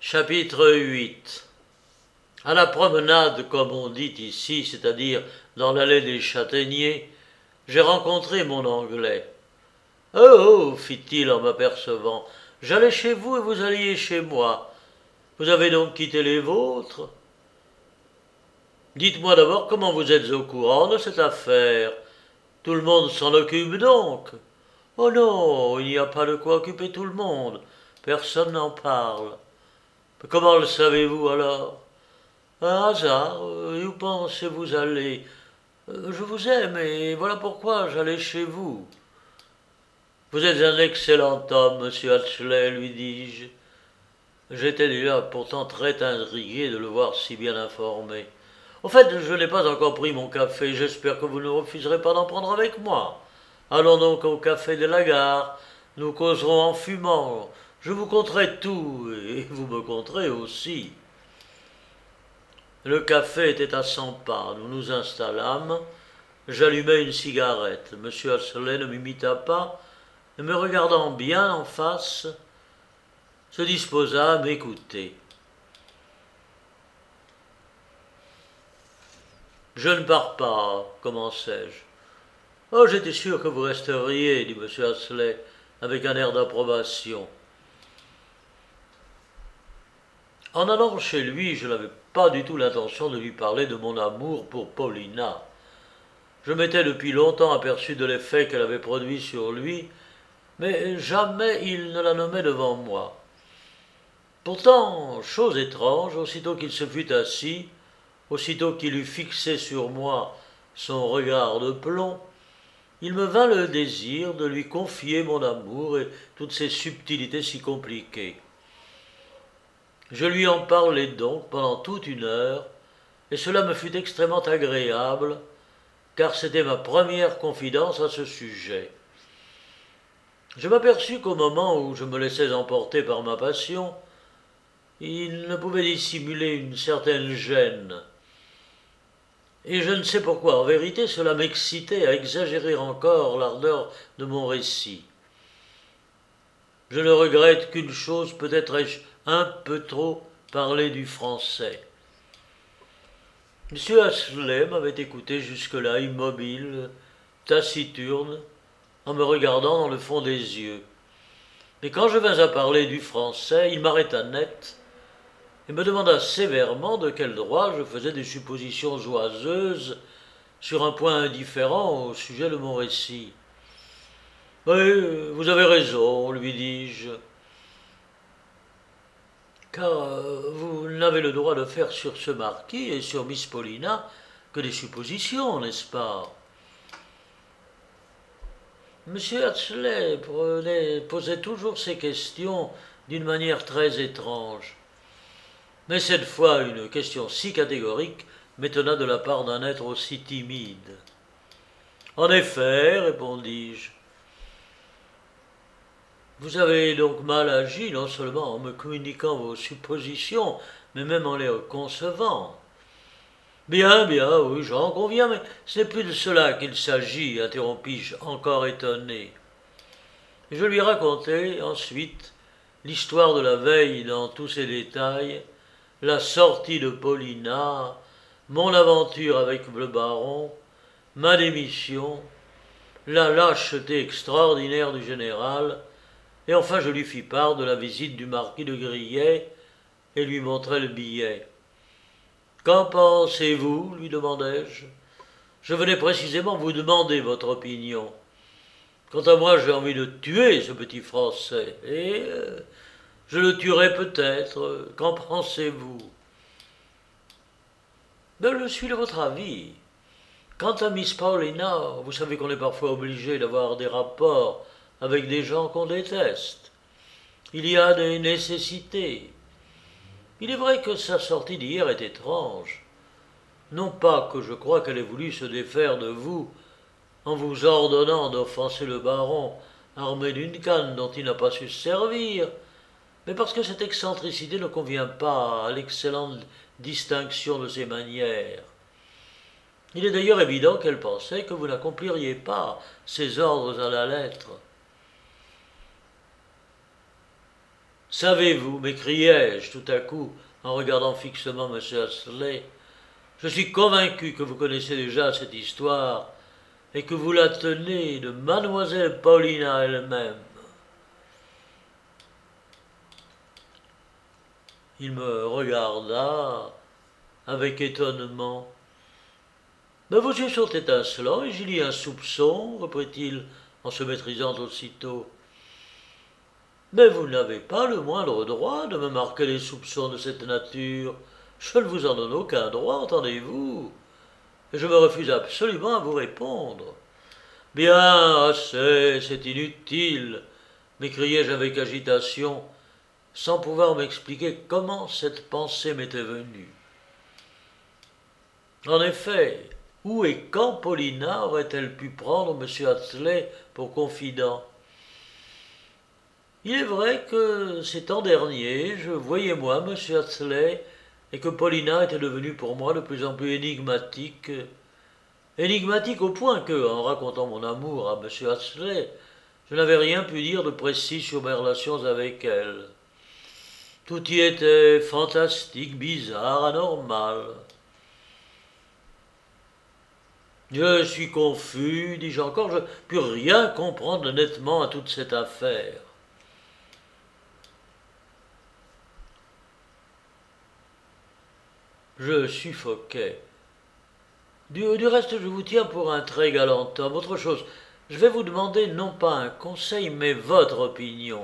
Chapitre 8. À la promenade, comme on dit ici, c'est-à-dire dans l'allée des châtaigniers, j'ai rencontré mon Anglais. « Oh, oh, fit-il en m'apercevant, j'allais chez vous et vous alliez chez moi. Vous avez donc quitté les vôtres ? Dites-moi d'abord comment vous êtes au courant de cette affaire. Tout le monde s'en occupe donc. Oh non, il n'y a pas de quoi occuper tout le monde. Personne n'en parle. Mais comment le savez-vous alors ? Un hasard, et où pensez-vous aller ? Je vous aime, et voilà pourquoi j'allais chez vous. Vous êtes un excellent homme, monsieur Hatchley, lui dis-je. J'étais déjà pourtant très intrigué de le voir si bien informé. Au fait, je n'ai pas encore pris mon café, j'espère que vous ne refuserez pas d'en prendre avec moi. Allons donc au café de la gare, nous causerons en fumant. Je vous conterai tout, et vous me conterez aussi. Le café était à 100 pas, nous nous installâmes. J'allumai une cigarette. M. Hatchley ne m'imita pas, et me regardant bien en face, se disposa à m'écouter. « Je ne pars pas, commençai-je. Oh, j'étais sûr que vous resteriez, dit M. Hatchley, avec un air d'approbation. En allant chez lui, je n'avais pas du tout l'intention de lui parler de mon amour pour Paulina. Je m'étais depuis longtemps aperçu de l'effet qu'elle avait produit sur lui, mais jamais il ne la nommait devant moi. Pourtant, chose étrange, aussitôt qu'il se fut assis, aussitôt qu'il eut fixé sur moi son regard de plomb, il me vint le désir de lui confier mon amour et toutes ses subtilités si compliquées. Je lui en parlai donc pendant toute une heure, et cela me fut extrêmement agréable, car c'était ma première confidence à ce sujet. Je m'aperçus qu'au moment où je me laissais emporter par ma passion, il ne pouvait dissimuler une certaine gêne. Et je ne sais pourquoi, en vérité, cela m'excitait à exagérer encore l'ardeur de mon récit. Je ne regrette qu'une chose, peut-être ai-je un peu trop parlé du français. M. Hatchley m'avait écouté jusque-là, immobile, taciturne, en me regardant dans le fond des yeux. Mais quand je vins à parler du français, il m'arrêta net et me demanda sévèrement de quel droit je faisais des suppositions oiseuses sur un point indifférent au sujet de mon récit. « Oui, vous avez raison, lui dis-je, car vous n'avez le droit de faire sur ce marquis et sur Miss Paulina que des suppositions, n'est-ce pas ? » M. Hatchley posait toujours ces questions d'une manière très étrange. Mais cette fois, une question si catégorique m'étonna de la part d'un être aussi timide. « En effet, répondis-je, vous avez donc mal agi, non seulement en me communiquant vos suppositions, mais même en les concevant. »« Bien, bien, oui, j'en conviens, mais ce n'est plus de cela qu'il s'agit, interrompis-je, encore étonné. Et je lui racontai ensuite l'histoire de la veille dans tous ses détails, la sortie de Paulina, mon aventure avec le baron, ma démission, la lâcheté extraordinaire du général, et enfin je lui fis part de la visite du marquis de Grillet et lui montrai le billet. « Qu'en pensez-vous » lui demandai-je. « Je venais précisément vous demander votre opinion. Quant à moi, j'ai envie de tuer ce petit Français, et je le tuerai peut-être. Qu'en pensez-vous » ? « Je suis de votre avis. Quant à Miss Paulina, vous savez qu'on est parfois obligé d'avoir des rapports avec des gens qu'on déteste. Il y a des nécessités. Il est vrai que sa sortie d'hier est étrange. Non pas que je crois qu'elle ait voulu se défaire de vous en vous ordonnant d'offenser le baron armé d'une canne dont il n'a pas su se servir, mais parce que cette excentricité ne convient pas à l'excellente distinction de ses manières. Il est d'ailleurs évident qu'elle pensait que vous n'accompliriez pas ses ordres à la lettre. Savez-vous, m'écriai-je tout à coup en regardant fixement M. Astley, je suis convaincu que vous connaissez déjà cette histoire et que vous la tenez de mademoiselle Paulina elle-même. Il me regarda avec étonnement. Mais vos yeux sont étincelants et j'y lis un soupçon, reprit-il en se maîtrisant aussitôt. Mais vous n'avez pas le moindre droit de me marquer les soupçons de cette nature. Je ne vous en donne aucun droit, entendez-vous? Et je me refuse absolument à vous répondre. Bien, assez, c'est inutile, m'écriai-je avec agitation, sans pouvoir m'expliquer comment cette pensée m'était venue. En effet, où et quand Paulina aurait-elle pu prendre M. Astley pour confident? Il est vrai que ces temps derniers, je voyais moi M. Astley et que Paulina était devenue pour moi de plus en plus énigmatique. Énigmatique au point que, en racontant mon amour à M. Astley, je n'avais rien pu dire de précis sur mes relations avec elle. Tout y était fantastique, bizarre, anormal. Je suis confus, dis-je encore, je ne puis rien comprendre nettement à toute cette affaire. Je suffoquais. Du reste, je vous tiens pour un très galant homme. Autre chose, je vais vous demander non pas un conseil, mais votre opinion.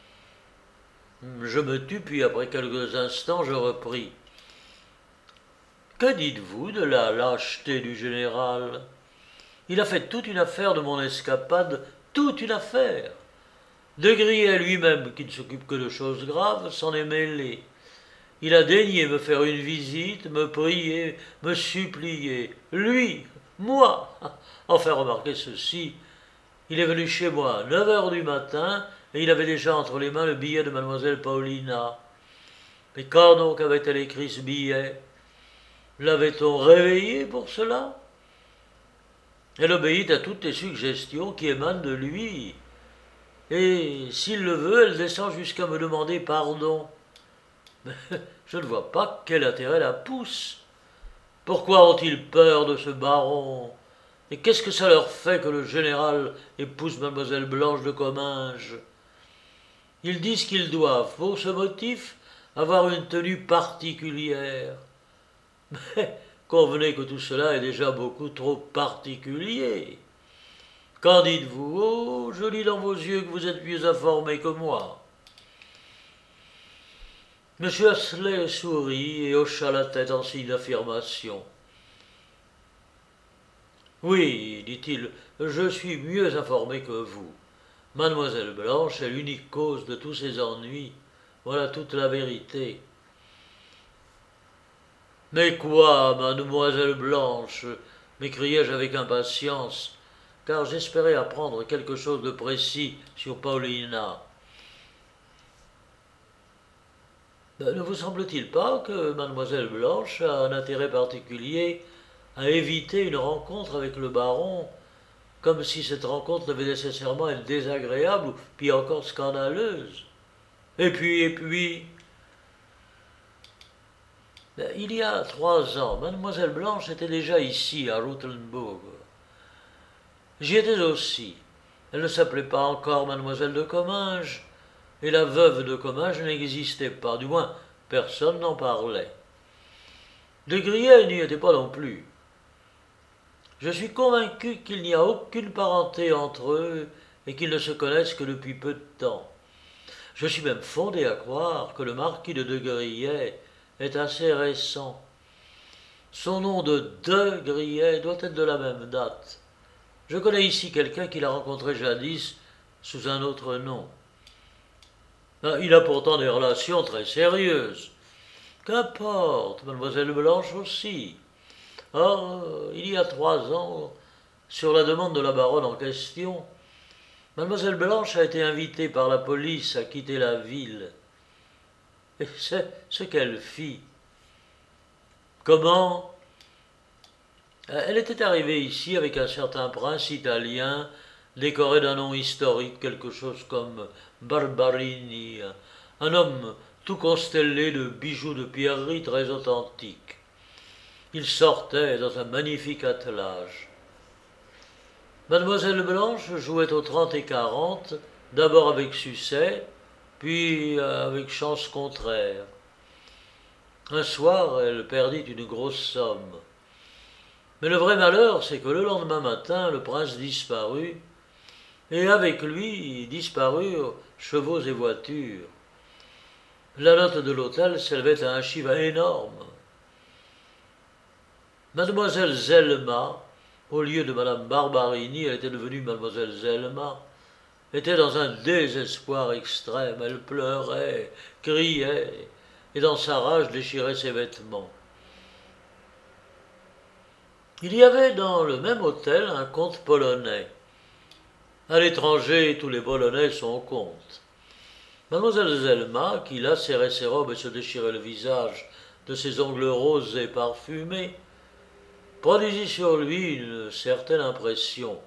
Je me tus, puis après quelques instants, je repris. Que dites-vous de la lâcheté du général? Il a fait toute une affaire de mon escapade, toute une affaire. De Grier lui-même, qui ne s'occupe que de choses graves, s'en est mêlé. Il a daigné me faire une visite, me prier, me supplier. Lui, moi. Enfin, remarquez ceci. Il est venu chez moi à 9 heures du matin et il avait déjà entre les mains le billet de mademoiselle Paulina. Mais quand donc avait-elle écrit ce billet? L'avait-on réveillée pour cela? Elle obéit à toutes les suggestions qui émanent de lui. Et s'il le veut, elle descend jusqu'à me demander pardon. Mais je ne vois pas quel intérêt la pousse. Pourquoi ont-ils peur de ce baron? Et qu'est-ce que ça leur fait que le général épouse mademoiselle Blanche de Comminges? Ils disent qu'ils doivent, pour ce motif, avoir une tenue particulière. Mais convenez que tout cela est déjà beaucoup trop particulier. Qu'en dites-vous? Oh, je lis dans vos yeux que vous êtes mieux informé que moi. M. Astley sourit et hocha la tête en signe d'affirmation. Oui, dit-il, je suis mieux informé que vous. Mademoiselle Blanche est l'unique cause de tous ces ennuis. Voilà toute la vérité. Mais quoi, mademoiselle Blanche? M'écriai-je avec impatience, car j'espérais apprendre quelque chose de précis sur Paulina. Ne vous semble-t-il pas que mademoiselle Blanche a un intérêt particulier à éviter une rencontre avec le baron, comme si cette rencontre devait nécessairement être désagréable ou puis encore scandaleuse? Et puis, il y a 3 ans, mademoiselle Blanche était déjà ici, à Rothenburg. J'y étais aussi. Elle ne s'appelait pas encore mademoiselle de Comminges, et la veuve de Comminges n'existait pas, du moins personne n'en parlait. De Grieux n'y était pas non plus. Je suis convaincu qu'il n'y a aucune parenté entre eux et qu'ils ne se connaissent que depuis peu de temps. Je suis même fondé à croire que le marquis de Grillet est assez récent. Son nom de Grillet doit être de la même date. Je connais ici quelqu'un qui l'a rencontré jadis sous un autre nom. Il a pourtant des relations très sérieuses. Qu'importe, mademoiselle Blanche aussi. Or, il y a 3 ans, sur la demande de la baronne en question, mademoiselle Blanche a été invitée par la police à quitter la ville. Et c'est ce qu'elle fit. Comment? Elle était arrivée ici avec un certain prince italien, décoré d'un nom historique, quelque chose comme Barbarini, un homme tout constellé de bijoux de pierreries très authentiques. Il sortait dans un magnifique attelage. Mademoiselle Blanche jouait aux 30 et 40, d'abord avec succès, puis avec chance contraire. Un soir, elle perdit une grosse somme. Mais le vrai malheur, c'est que le lendemain matin, le prince disparut, et avec lui disparurent chevaux et voitures. La note de l'hôtel s'élevait à un chiffre énorme. Mademoiselle Zelma, au lieu de Madame Barbarini, elle était devenue Mademoiselle Zelma, était dans un désespoir extrême. Elle pleurait, criait, et dans sa rage déchirait ses vêtements. Il y avait dans le même hôtel un comte polonais. À l'étranger, tous les Polonais sont comtes. Mademoiselle Zelma, qui là serrait ses robes et se déchirait le visage de ses ongles roses et parfumés, produisit sur lui une certaine impression.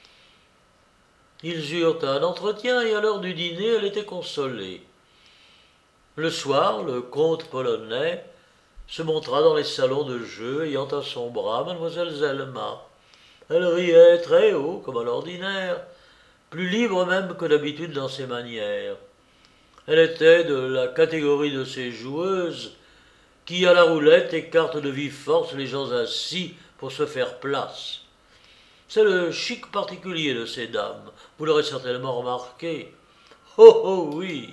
Ils eurent un entretien et à l'heure du dîner, elle était consolée. Le soir, le comte polonais se montra dans les salons de jeu, ayant à son bras mademoiselle Zelma. Elle riait très haut, comme à l'ordinaire, plus libre même que d'habitude dans ses manières. Elle était de la catégorie de ces joueuses qui, à la roulette, écartent de vive force les gens assis pour se faire place. C'est le chic particulier de ces dames, vous l'aurez certainement remarqué. Oh oh oui.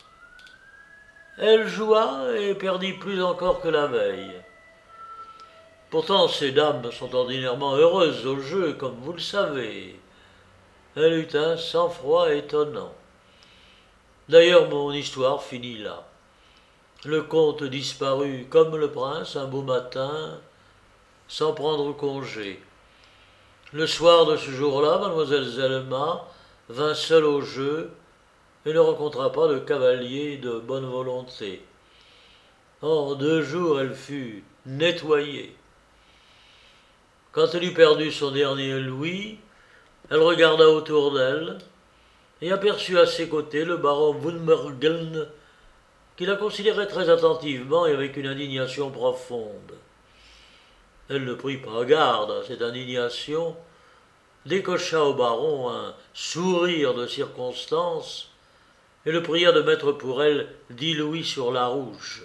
Elle joua et perdit plus encore que la veille. Pourtant, ces dames sont ordinairement heureuses au jeu, comme vous le savez. Elle eut un sang-froid étonnant. D'ailleurs, mon histoire finit là. Le comte disparut comme le prince un beau matin, sans prendre congé. Le soir de ce jour-là, mademoiselle Zelma vint seule au jeu et ne rencontra pas de cavalier de bonne volonté. En 2 jours, elle fut nettoyée. Quand elle eut perdu son dernier louis, elle regarda autour d'elle et aperçut à ses côtés le baron Wunmergeln, qui la considérait très attentivement et avec une indignation profonde. Elle ne prit pas garde à cette indignation, décocha au baron un sourire de circonstance et le pria de mettre pour elle 10 louis sur la rouge.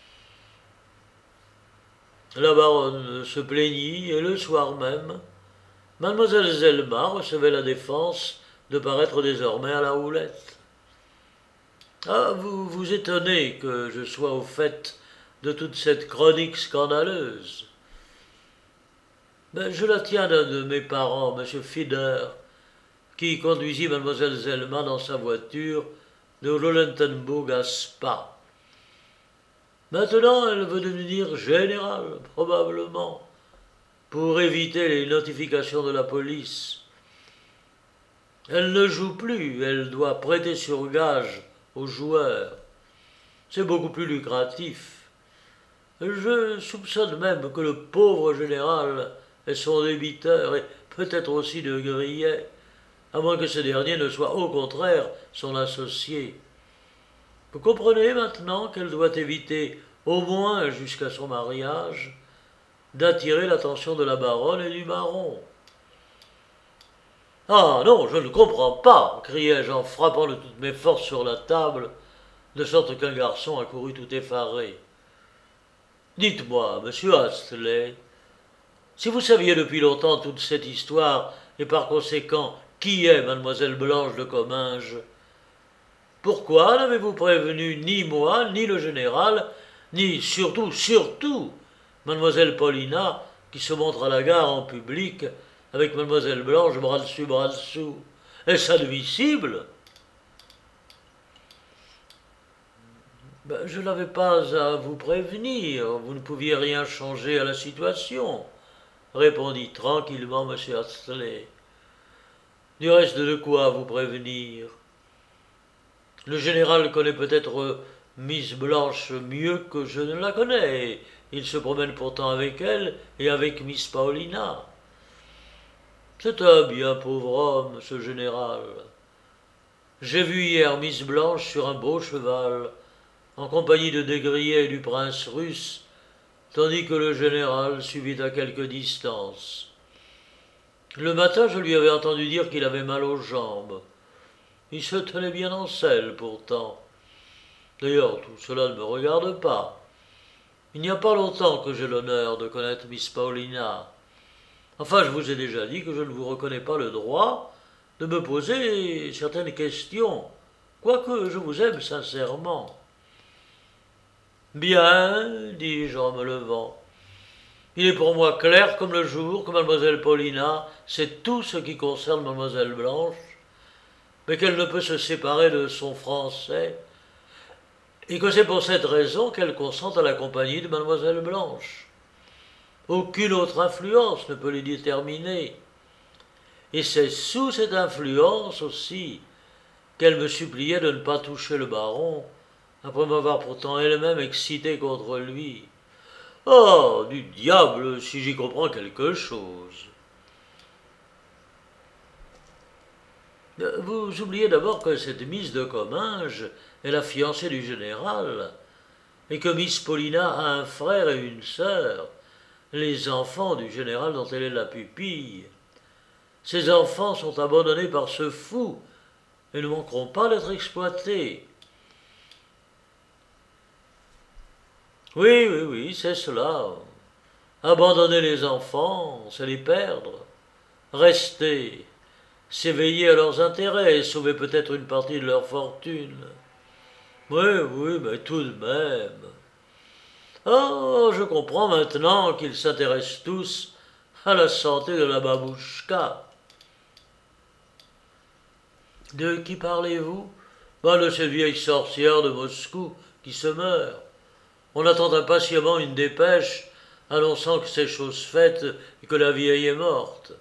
La baronne se plaignit et le soir même, mademoiselle Zelma recevait la défense de paraître désormais à la houlette. Ah, vous vous étonnez que je sois au fait de toute cette chronique scandaleuse. Ben, je la tiens d'un de mes parents, M. Fieder, qui conduisit mademoiselle Zelma dans sa voiture de Rolentenbourg à Spa. Maintenant, elle veut devenir générale, probablement, pour éviter les notifications de la police. Elle ne joue plus, elle doit prêter sur gage aux joueurs. C'est beaucoup plus lucratif. Je soupçonne même que le pauvre général est son débiteur et peut-être aussi de Grillet, à moins que ce dernier ne soit au contraire son associé. Vous comprenez maintenant qu'elle doit éviter, au moins jusqu'à son mariage, d'attirer l'attention de la baronne et du baron. Ah non, je ne comprends pas, criai-je en frappant de toutes mes forces sur la table, de sorte qu'un garçon accourut tout effaré. Dites-moi, monsieur Astley, si vous saviez depuis longtemps toute cette histoire, et par conséquent qui est mademoiselle Blanche de Comminges, pourquoi n'avez-vous prévenu ni moi, ni le général, ni surtout, mademoiselle Paulina, qui se montre à la gare en public, avec mademoiselle Blanche bras dessous. Est-ce admissible? Je n'avais pas à vous prévenir, vous ne pouviez rien changer à la situation, répondit tranquillement M. Astley. Du reste, de quoi vous prévenir? Le général connaît peut-être Miss Blanche mieux que je ne la connais, et il se promène pourtant avec elle et avec Miss Paulina. C'est un bien pauvre homme, ce général. J'ai vu hier Miss Blanche sur un beau cheval, en compagnie de Desgriers et du prince russe, tandis que le général suivit à quelque distance. Le matin, je lui avais entendu dire qu'il avait mal aux jambes. Il se tenait bien en selle, pourtant. D'ailleurs, tout cela ne me regarde pas. Il n'y a pas longtemps que j'ai l'honneur de connaître Miss Paulina. Enfin, je vous ai déjà dit que je ne vous reconnais pas le droit de me poser certaines questions, quoique je vous aime sincèrement. Bien, dis-je en me levant. Il est pour moi clair comme le jour que mademoiselle Paulina sait tout ce qui concerne mademoiselle Blanche, mais qu'elle ne peut se séparer de son français, et que c'est pour cette raison qu'elle consent à la compagnie de mademoiselle Blanche. Aucune autre influence ne peut les déterminer. Et c'est sous cette influence aussi qu'elle me suppliait de ne pas toucher le baron, après m'avoir pourtant elle-même excité contre lui. Oh, du diable, si j'y comprends quelque chose. Vous oubliez d'abord que cette Miss de Comminges est la fiancée du général, et que Miss Paulina a un frère et une sœur, les enfants du général dont elle est la pupille. Ces enfants sont abandonnés par ce fou et ne manqueront pas d'être exploités. Oui, c'est cela. Abandonner les enfants, c'est les perdre. Rester, c'est veiller à leurs intérêts et sauver peut-être une partie de leur fortune. Oui, mais tout de même. Oh, je comprends maintenant qu'ils s'intéressent tous à la santé de la babouchka. De qui parlez-vous? De cette vieille sorcière de Moscou qui se meurt. On attend impatiemment une dépêche annonçant que c'est chose faite et que la vieille est morte.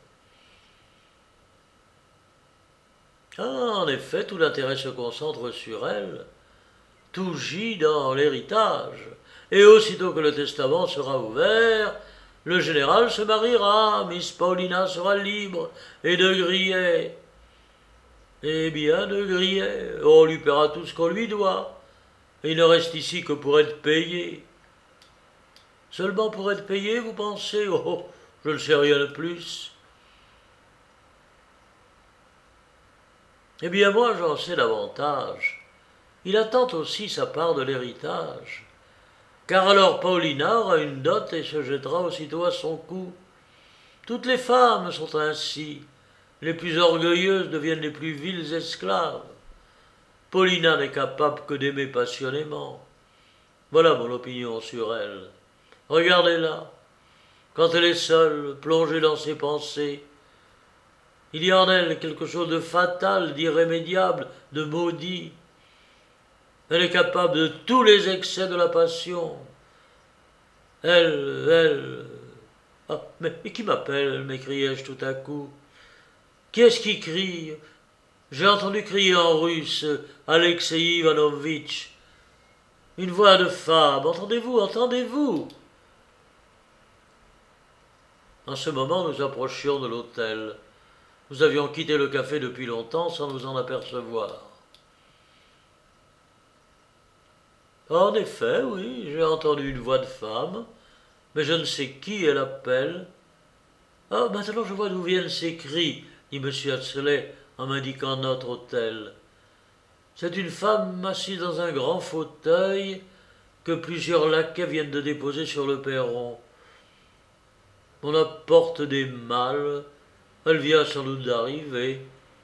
Ah, en effet, tout l'intérêt se concentre sur elle. Tout gît dans l'héritage. Et aussitôt que le testament sera ouvert, le général se mariera, Miss Paulina sera libre, et Desgriers. Eh bien, Desgriers, on lui paiera tout ce qu'on lui doit. Et il ne reste ici que pour être payé. Seulement pour être payé, vous pensez? Oh, je ne sais rien de plus. Eh bien, moi, j'en sais davantage. Il attend aussi sa part de l'héritage. Car alors Paulina aura une dot et se jettera aussitôt à son cou. Toutes les femmes sont ainsi. Les plus orgueilleuses deviennent les plus viles esclaves. Paulina n'est capable que d'aimer passionnément. Voilà mon opinion sur elle. Regardez-la. Quand elle est seule, plongée dans ses pensées, il y a en elle quelque chose de fatal, d'irrémédiable, de maudit. Elle est capable de tous les excès de la passion. Elle... Ah, mais qui m'appelle? M'écriai-je tout à coup. Qui est-ce qui crie? J'ai entendu crier en russe Alexei Ivanovitch. Une voix de femme. Entendez-vous? Entendez-vous? En ce moment, nous approchions de l'hôtel. Nous avions quitté le café depuis longtemps sans nous en apercevoir. En effet, oui, j'ai entendu une voix de femme, mais je ne sais qui elle appelle. Ah, maintenant je vois d'où viennent ces cris, dit M. Huxley en m'indiquant notre hôtel. C'est une femme assise dans un grand fauteuil que plusieurs laquais viennent de déposer sur le perron. On apporte des malles, elle vient sans doute d'arriver.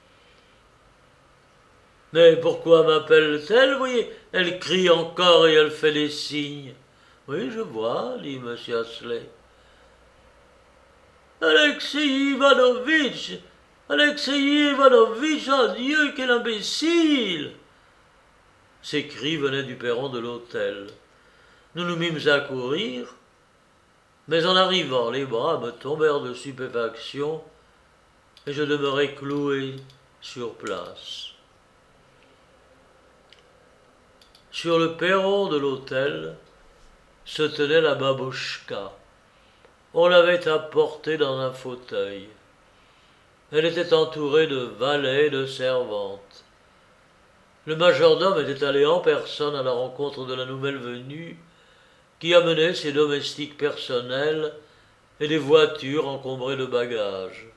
Mais pourquoi m'appelle-t-elle? Vous voyez, elle crie encore et elle fait des signes. Oui, je vois, dit M. Huxley. Alexei Ivanovitch! Alexei Ivanovitch, oh Dieu, quel imbécile! Ces cris venaient du perron de l'hôtel. Nous nous mîmes à courir, mais en arrivant, les bras me tombèrent de stupéfaction et je demeurai cloué sur place. Sur le perron de l'hôtel se tenait la babouchka. On l'avait apportée dans un fauteuil. Elle était entourée de valets et de servantes. Le majordome était allé en personne à la rencontre de la nouvelle venue, qui amenait ses domestiques personnels et des voitures encombrées de bagages.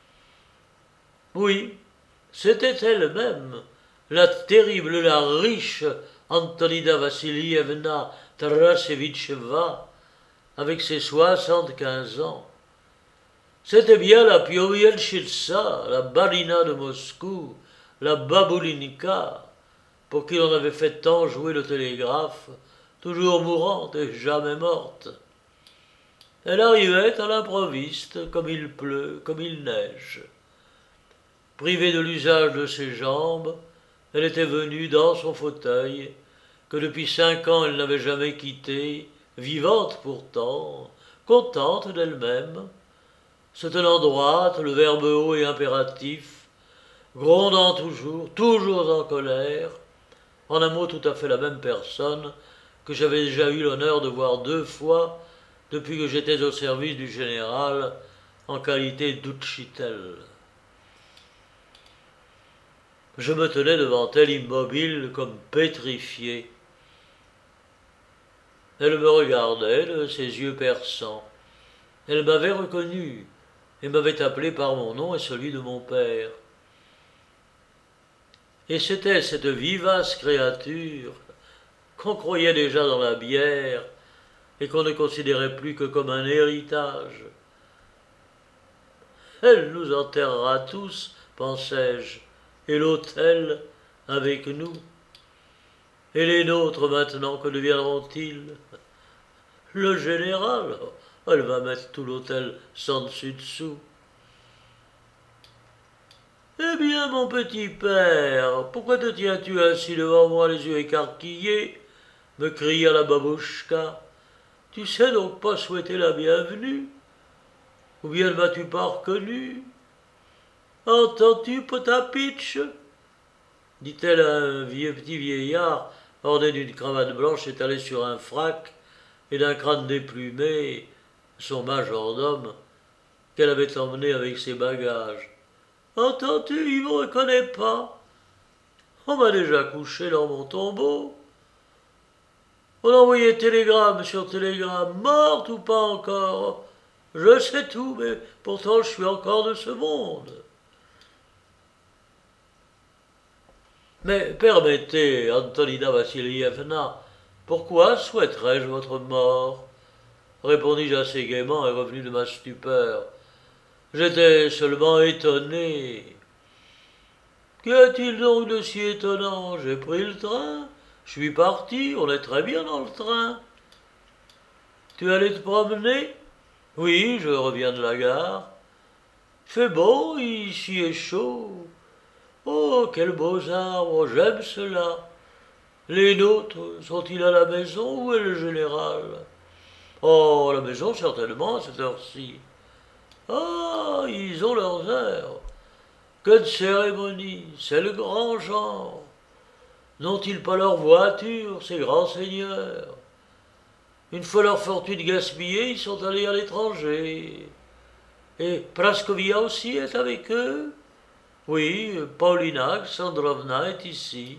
Oui, c'était elle-même, la terrible, la riche Antonida Vassilievna Tarasevitcheva, avec ses 75 ans. C'était bien la Piovielchitsa, la Balina de Moscou, la Babulinka, pour qui l'on avait fait tant jouer le télégraphe, toujours mourante et jamais morte. Elle arrivait à l'improviste, comme il pleut, comme il neige. Privée de l'usage de ses jambes, elle était venue dans son fauteuil, que depuis 5 ans elle n'avait jamais quitté, vivante pourtant, contente d'elle-même, se tenant droite, le verbe haut et impératif, grondant toujours en colère, en un mot tout à fait la même personne que j'avais déjà eu l'honneur de voir 2 fois depuis que j'étais au service du général en qualité d'Uchitel. Je me tenais devant elle immobile comme pétrifié. Elle me regardait de ses yeux perçants. Elle m'avait reconnu et m'avait appelé par mon nom et celui de mon père. Et c'était cette vivace créature qu'on croyait déjà dans la bière et qu'on ne considérait plus que comme un héritage. Elle nous enterrera tous, pensais-je, et l'autel avec nous. Et les nôtres maintenant, que deviendront-ils? Le général, elle va mettre tout l'hôtel sans dessus-dessous. Eh bien, mon petit père, pourquoi te tiens-tu ainsi devant moi, les yeux écarquillés? Me cria la babouchka. Tu sais donc pas souhaiter la bienvenue? Ou bien ne m'as-tu pas reconnu? Entends-tu, Potapitch? Dit-elle à un petit vieillard orné d'une cravate blanche étalée sur un frac et d'un crâne déplumé, son majordome, qu'elle avait emmené avec ses bagages. Entends-tu, il me reconnaît pas. On m'a déjà couché dans mon tombeau. On envoyait télégramme sur télégramme, morte ou pas encore. Je sais tout, mais pourtant je suis encore de ce monde. Mais permettez, Antonina Vassilievna, pourquoi souhaiterais-je votre mort? Répondis-je assez gaiement et revenu de ma stupeur. J'étais seulement étonné. Qu'y a-t-il donc de si étonnant? J'ai pris le train, je suis parti, on est très bien dans le train. Tu allais te promener? Oui, je reviens de la gare. Il fait beau, ici est chaud. Oh, quels beaux arbres, j'aime cela. Les nôtres, sont-ils à la maison? Où est le général? Oh, à la maison, certainement, à cette heure-ci. Ah, ils ont leurs heures. Que de cérémonies, c'est le grand genre. N'ont-ils pas leur voiture, ces grands seigneurs? Une fois leur fortune gaspillée, ils sont allés à l'étranger. Et Praskovia aussi est avec eux? Oui, Paulina Alexandrovna est ici.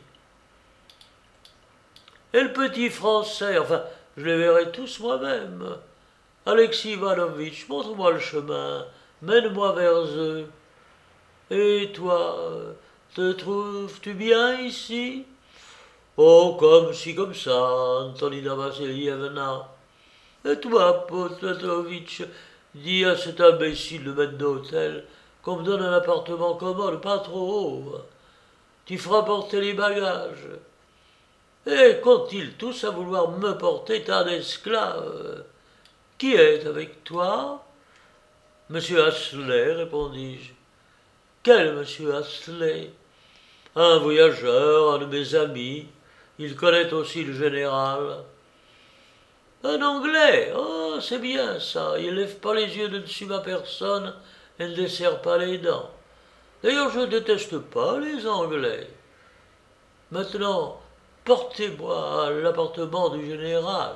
Et le petit français, enfin, je les verrai tous moi-même. Alexis Ivanovitch, montre-moi le chemin, mène-moi vers eux. Et toi, te trouves-tu bien ici? Oh, comme ci, comme ça, Antonina Vassilievna. Et toi, Potapitch, dis à cet imbécile de maître d'hôtel qu'on me donne un appartement commode, pas trop haut. Tu feras porter les bagages. Et qu'ont-ils tous à vouloir me porter tas d'esclaves? Qui est avec toi? Monsieur Astley, répondis-je. Quel monsieur Astley? Un voyageur, un de mes amis. Il connaît aussi le général. Un Anglais, oh, c'est bien ça. Il ne lève pas les yeux de dessus ma personne et ne desserre pas les dents. D'ailleurs, je ne déteste pas les Anglais. Maintenant, portez-moi à l'appartement du général.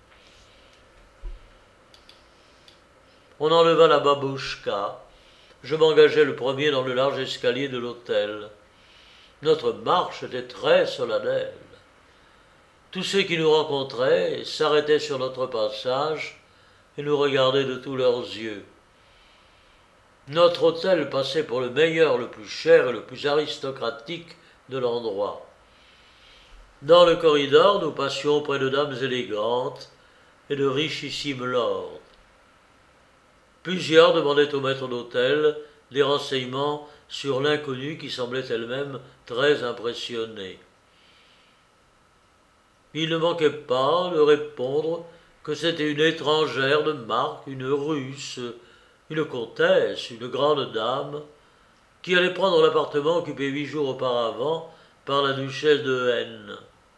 On enleva la babouchka. Je m'engageai le premier dans le large escalier de l'hôtel. Notre marche était très solennelle. Tous ceux qui nous rencontraient s'arrêtaient sur notre passage et nous regardaient de tous leurs yeux. Notre hôtel passait pour le meilleur, le plus cher et le plus aristocratique de l'endroit. Dans le corridor, nous passions près de dames élégantes et de richissimes lords. Plusieurs demandaient au maître d'hôtel des renseignements sur l'inconnue qui semblait elle-même très impressionnée. Il ne manquait pas de répondre que c'était une étrangère de marque, une Russe, une comtesse, une grande dame, qui allait prendre l'appartement occupé 8 jours auparavant par la duchesse de N.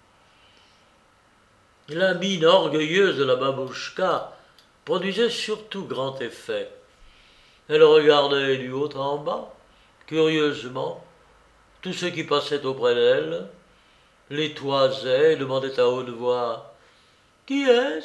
La mine orgueilleuse de la babouchka produisait surtout grand effet. Elle regardait du haut en bas, curieusement, tous ceux qui passaient auprès d'elle, les toisait et demandait à haute voix « Qui est-ce »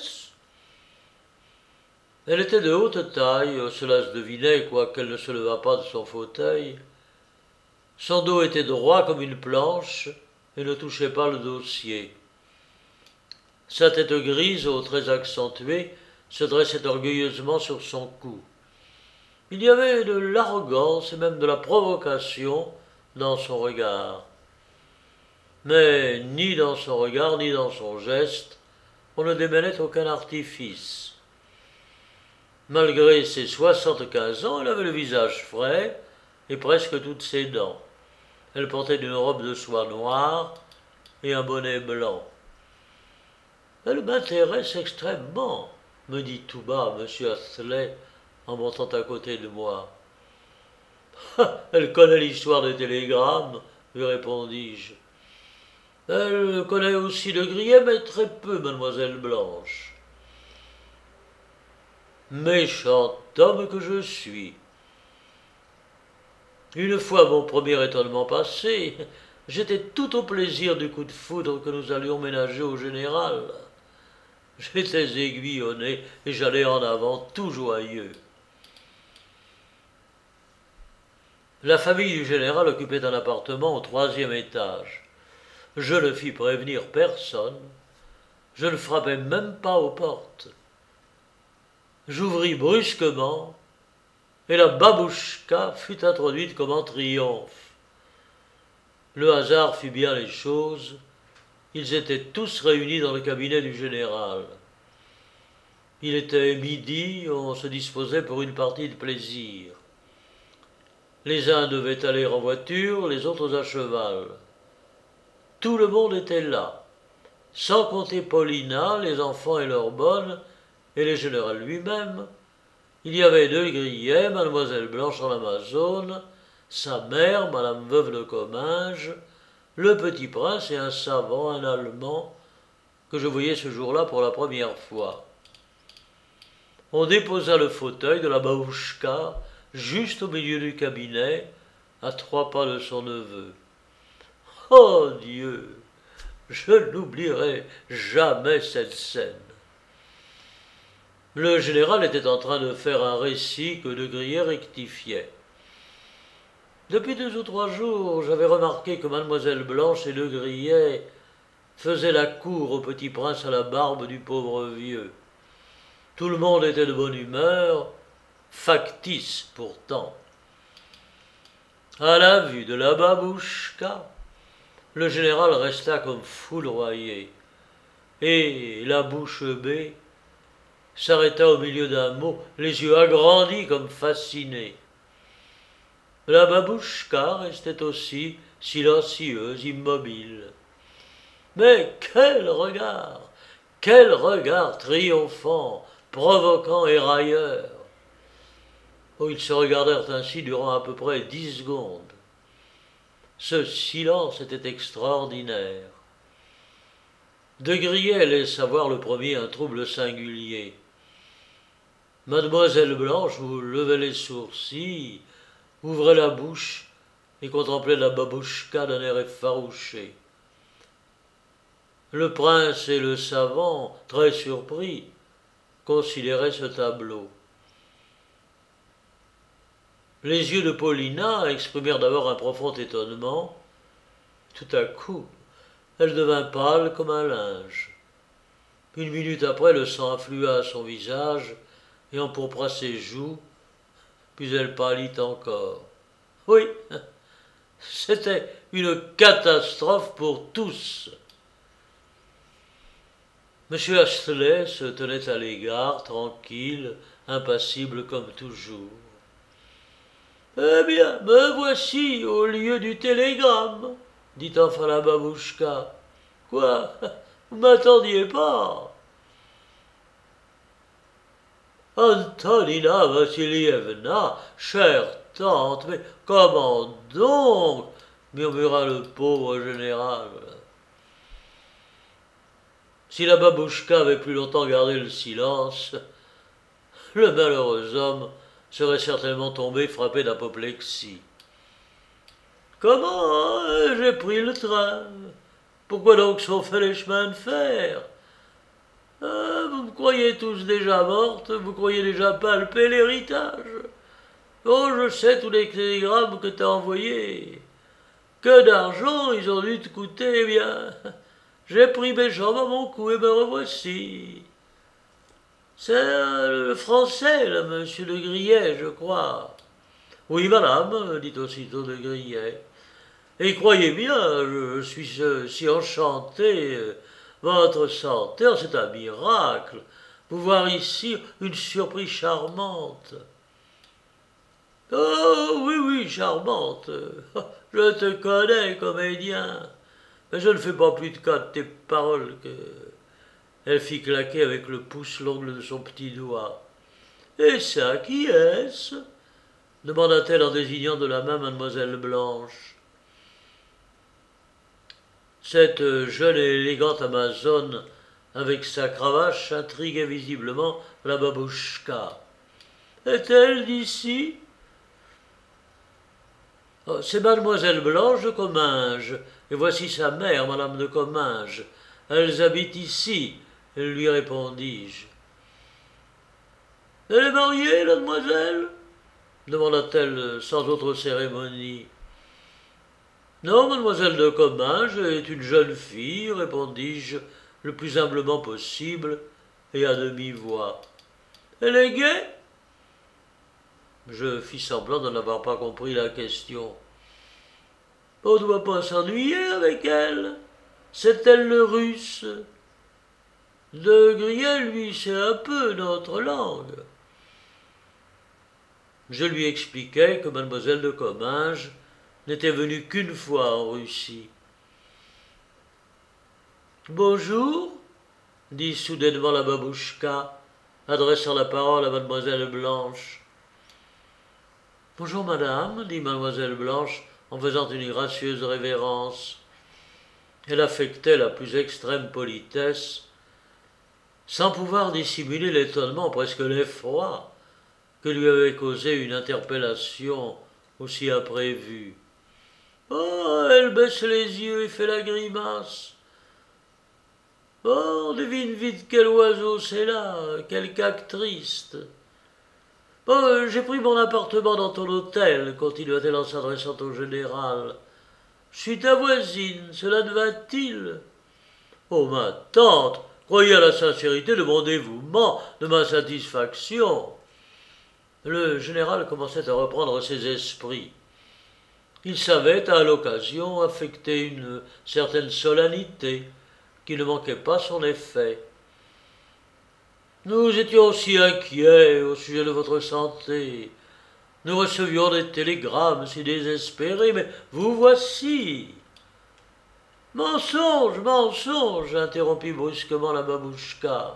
Elle était de haute taille, cela se devinait, quoiqu'elle ne se levât pas de son fauteuil. Son dos était droit comme une planche et ne touchait pas le dossier. Sa tête grise aux traits accentués se dressait orgueilleusement sur son cou. Il y avait de l'arrogance et même de la provocation dans son regard. Mais ni dans son regard ni dans son geste, on ne démêlait aucun artifice. Malgré ses 75 ans, elle avait le visage frais et presque toutes ses dents. Elle portait une robe de soie noire et un bonnet blanc. « Elle m'intéresse extrêmement, » me dit tout bas M. Astley en montant à côté de moi. « Elle connaît l'histoire des télégrammes, » lui répondis-je. « Elle connaît aussi le Grillet, mais très peu, mademoiselle Blanche. » Méchant homme que je suis. Une fois mon premier étonnement passé, j'étais tout au plaisir du coup de foudre que nous allions ménager au général. J'étais aiguillonné et j'allais en avant tout joyeux. La famille du général occupait un appartement au 3e étage. Je ne fis prévenir personne. Je ne frappai même pas aux portes. J'ouvris brusquement, et la babouchka fut introduite comme en triomphe. Le hasard fit bien les choses, ils étaient tous réunis dans le cabinet du général. Il était midi, on se disposait pour une partie de plaisir. Les uns devaient aller en voiture, les autres à cheval. Tout le monde était là, sans compter Paulina, les enfants et leurs bonnes, et le général lui-même. Il y avait 2 Grillets, mademoiselle Blanche en Amazone, sa mère, madame veuve de Comminges, le petit prince et un savant, un Allemand, que je voyais ce jour-là pour la première fois. On déposa le fauteuil de la babouchka juste au milieu du cabinet, à 3 pas de son neveu. Oh Dieu, je n'oublierai jamais cette scène. Le général était en train de faire un récit que de Grillet rectifiait. Depuis 2 ou 3 jours, j'avais remarqué que mademoiselle Blanche et le Grillet faisaient la cour au petit prince à la barbe du pauvre vieux. Tout le monde était de bonne humeur, factice pourtant. À la vue de la babouchka, le général resta comme foudroyé, et la bouche bée s'arrêta au milieu d'un mot, les yeux agrandis comme fascinés. La babouchka restait aussi silencieuse, immobile. Mais quel regard triomphant, provoquant et railleur. Oh, ils se regardèrent ainsi durant à peu près 10 secondes. Ce silence était extraordinaire. De Grillet laissa voir le premier un trouble singulier. Mademoiselle Blanche levait les sourcils, ouvrait la bouche et contemplait la babouchka d'un air effarouché. Le prince et le savant, très surpris, considéraient ce tableau. Les yeux de Paulina exprimèrent d'abord un profond étonnement, Tout à coup, elle devint pâle comme un linge. 1 minute après, le sang afflua à son visage et empourpra ses joues, puis elle pâlit encore. Oui, c'était une catastrophe pour tous. M. Astley se tenait à l'égard, tranquille, impassible comme toujours. Eh bien, me voici au lieu du télégramme, dit enfin la babouchka. Quoi? Vous m'attendiez pas? Antonina Vassilievna, chère tante, mais comment donc? Murmura le pauvre général. Si la babouchka avait plus longtemps gardé le silence, le malheureux homme serait certainement tombé frappé d'apoplexie. Comment? J'ai pris le train. Pourquoi donc sont faits les chemins de fer? Vous me croyez tous déjà morte, vous croyez déjà palper l'héritage. Oh, je sais tous les télégrammes que t'as envoyés. Que d'argent ils ont dû te coûter, eh bien. J'ai pris mes jambes à mon cou et me revoici. C'est le français, là, monsieur de Grillet, je crois. Oui, madame, dit aussitôt de Grillet. Et croyez bien, je suis si enchanté. Votre santé, c'est un miracle. Vous voir ici, une surprise charmante. Oh, oui, oui, charmante. Je te connais, comédien. Mais je ne fais pas plus de cas de tes paroles que... Elle fit claquer avec le pouce l'ongle de son petit doigt. Et ça, qui est-ce? Demanda-t-elle en désignant de la main mademoiselle Blanche. Cette jeune et élégante amazone, avec sa cravache, intriguait visiblement la babouchka. Est-elle d'ici? Oh, c'est mademoiselle Blanche de Comminges, et voici sa mère, madame de Comminges. Elles habitent ici, lui répondis-je. Elle est mariée, la demoiselle? Demanda-t-elle sans autre cérémonie. Non, mademoiselle de Comminges est une jeune fille, répondis-je le plus humblement possible et à demi-voix. Elle est gaie? Je fis semblant de n'avoir pas compris la question. On ne doit pas s'ennuyer avec elle. C'est elle le russe? De Grillet, lui, c'est un peu notre langue. Je lui expliquai que mademoiselle de Comminges n'était venue qu'une fois en Russie. Bonjour, dit soudainement la babouchka, adressant la parole à mademoiselle Blanche. Bonjour madame, dit mademoiselle Blanche en faisant une gracieuse révérence. Elle affectait la plus extrême politesse, sans pouvoir dissimuler l'étonnement, presque l'effroi, que lui avait causé une interpellation aussi imprévue. Oh, elle baisse les yeux et fait la grimace. Oh, on devine vite quel oiseau c'est là, quel caque triste. Oh, j'ai pris mon appartement dans ton hôtel, continua-t-elle en s'adressant au général. Je suis ta voisine, cela te va-t-il? Oh, ma tante, croyez à la sincérité de mon dévouement, de ma satisfaction. Le général commençait à reprendre ses esprits. Il savait, à l'occasion, affecter une certaine solennité qui ne manquait pas son effet. Nous étions si inquiets au sujet de votre santé. Nous recevions des télégrammes si désespérés, mais vous voici. Mensonge, mensonge, interrompit brusquement la babouchka.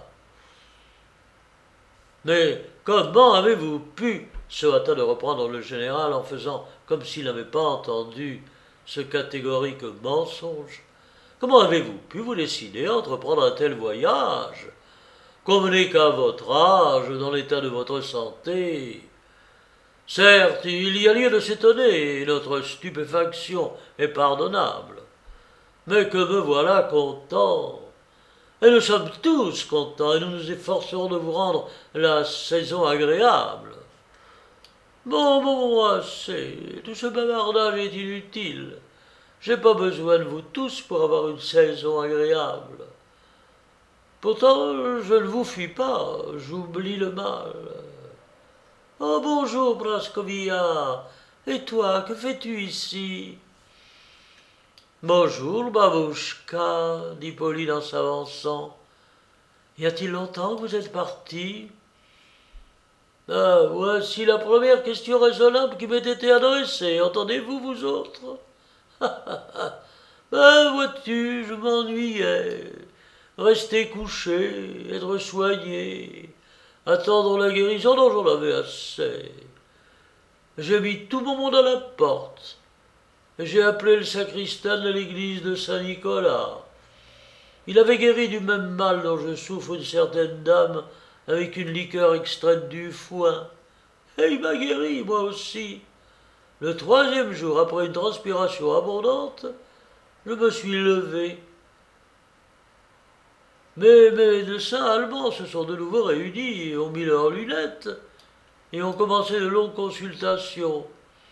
Mais comment avez-vous pu, se hâta de reprendre le général en faisant comme s'il n'avait pas entendu ce catégorique mensonge, comment avez-vous pu vous décider à entreprendre un tel voyage? Convenez qu'à votre âge, dans l'état de votre santé, certes, il y a lieu de s'étonner, et notre stupéfaction est pardonnable. Mais que me voilà content. Et nous sommes tous contents, et nous nous efforcerons de vous rendre la saison agréable. Bon, assez, tout ce bavardage est inutile. J'ai pas besoin de vous tous pour avoir une saison agréable. Pourtant, je ne vous fuis pas, j'oublie le mal. Oh, bonjour, Praskovia. Et toi, que fais-tu ici? Bonjour, Babouchka, dit Pauline en s'avançant. Y a-t-il longtemps que vous êtes partie? Ah, voici la première question raisonnable qui m'ait été adressée. Entendez-vous, vous autres? Ben, vois-tu, je m'ennuyais. Rester couché, être soigné, attendre la guérison dont j'en avais assez. J'ai mis tout mon monde à la porte. J'ai appelé le sacristain de l'église de Saint-Nicolas. Il avait guéri du même mal dont je souffre une certaine dame avec une liqueur extraite du foin. Et il m'a guéri, moi aussi. Le troisième jour, après une transpiration abondante, je me suis levé. Mes médecins allemands se sont de nouveau réunis et ont mis leurs lunettes et ont commencé de longues consultations.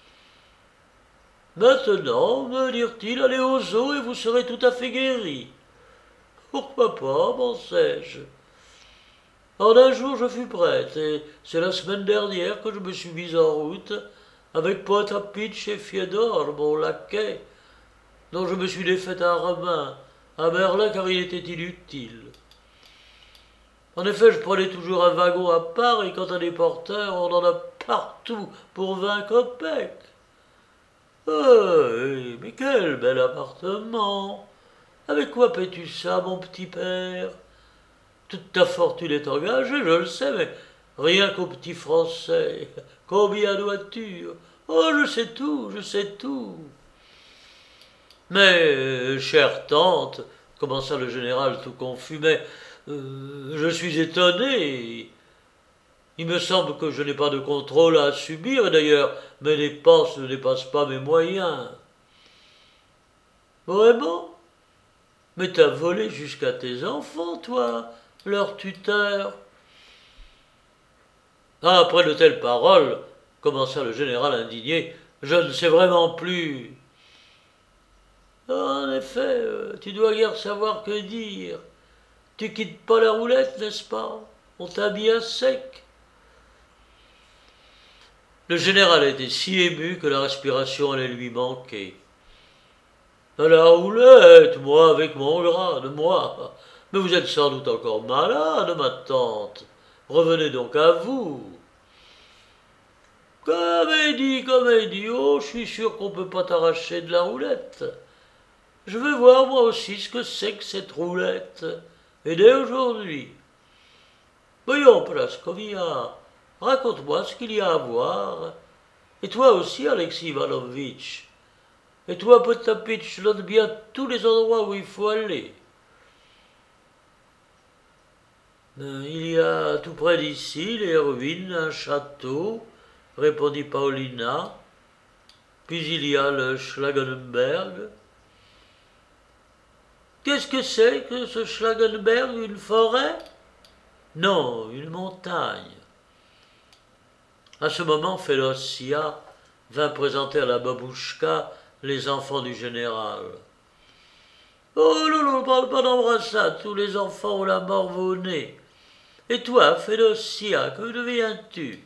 Maintenant, me dirent-ils, allez aux eaux et vous serez tout à fait guéri. Pourquoi pas, pensais-je. En un jour, je fus prête, et c'est la semaine dernière que je me suis mise en route avec Potapitch et Fiodor, mon laquais, dont je me suis défaite à Ramain, à Berlin car il était inutile. En effet, je prenais toujours un wagon à part, et quant à des porteurs, on en a partout pour 20 kopecks. Mais quel bel appartement! Avec quoi paies-tu ça, mon petit père? Toute ta fortune est engagée, je le sais, mais rien qu'au petit français. Combien dois-tu? Oh, je sais tout, je sais tout. Mais, chère tante, commença le général tout confus, mais je suis étonné. Il me semble que je n'ai pas de contrôle à subir, et d'ailleurs, mes dépenses ne dépassent pas mes moyens. Vraiment? Mais t'as volé jusqu'à tes enfants, toi, leur tuteur. Ah, après de telles paroles, commença le général indigné, je ne sais vraiment plus. En effet, tu dois guère savoir que dire. Tu quittes pas la roulette, n'est-ce pas? On t'a mis à sec. Le général était si ému que la respiration allait lui manquer. À la roulette, moi avec mon grade, moi. Mais vous êtes sans doute encore malade, ma tante. Revenez donc à vous. Comédie, comédie, oh, je suis sûr qu'on peut pas t'arracher de la roulette. Je veux voir moi aussi ce que c'est que cette roulette. Et dès aujourd'hui. Voyons, Praskovia, raconte-moi ce qu'il y a à voir. Et toi aussi, Alexis Ivanovitch. Et toi, Potapitch, note bien tous les endroits où il faut aller. Il y a tout près d'ici les ruines, un château, répondit Paulina. Puis il y a le Schlagenberg. Qu'est-ce que c'est que ce Schlagenberg, une forêt? Non, une montagne. À ce moment, Félocia vint présenter à la babouchka les enfants du général. Oh non, non, parle pas d'embrassade, tous les enfants ont la morve au nez. Et toi, Félocia, que deviens-tu?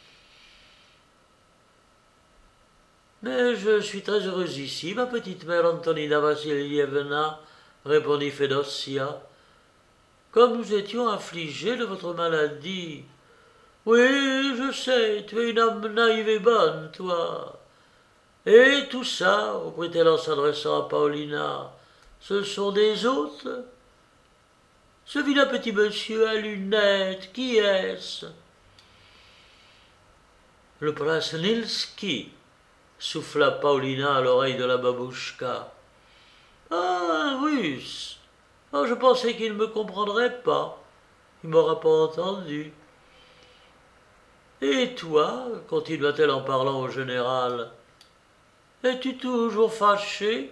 Mais je suis très heureuse ici, ma petite mère Antonina Vassilievna, répondit Fédosia. Comme nous étions affligés de votre maladie. Oui, je sais, tu es une âme naïve et bonne, toi. Et tout ça, reprit-elle en s'adressant à Paulina, ce sont des hôtes? Ce vilain petit monsieur à lunettes, qui est-ce? Le prince Nilski, souffla Paulina à l'oreille de la babouchka. Ah, un russe. Oh, je pensais qu'il ne me comprendrait pas. Il m'aura pas entendu. Et toi, continua-t-elle en parlant au général, es-tu toujours fâché?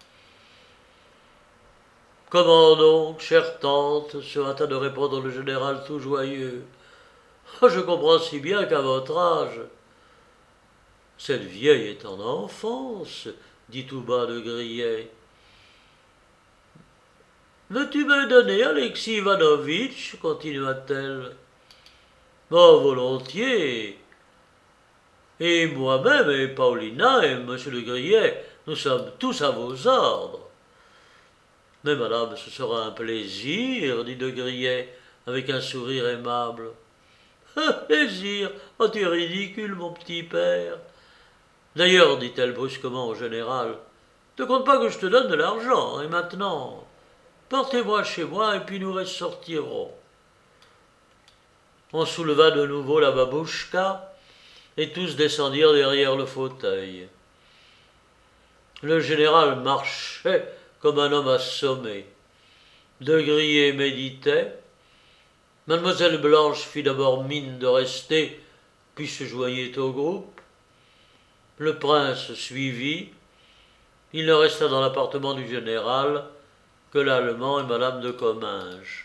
Comment donc, chère tante, se hâta de répondre le général tout joyeux. Oh, je comprends si bien qu'à votre âge, cette vieille est en enfance, dit tout bas de Grillet. Veux-tu me donner, Alexis Ivanovitch continua-t-elle. Oh, volontiers. Et moi-même, et Paulina, et monsieur de Grillet, nous sommes tous à vos ordres. Mais madame, ce sera un plaisir, dit de Grillet, avec un sourire aimable. Un plaisir? Oh, tu es ridicule, mon petit père. D'ailleurs, dit-elle brusquement au général, ne compte pas que je te donne de l'argent, et maintenant, portez-moi chez moi, et puis nous ressortirons. On souleva de nouveau la babouchka, et tous descendirent derrière le fauteuil. Le général marchait comme un homme assommé. De Grillet méditait. Mademoiselle Blanche fit d'abord mine de rester, puis se joignit au groupe. Le prince suivit. Il ne resta dans l'appartement du général que l'Allemand et madame de Comminges.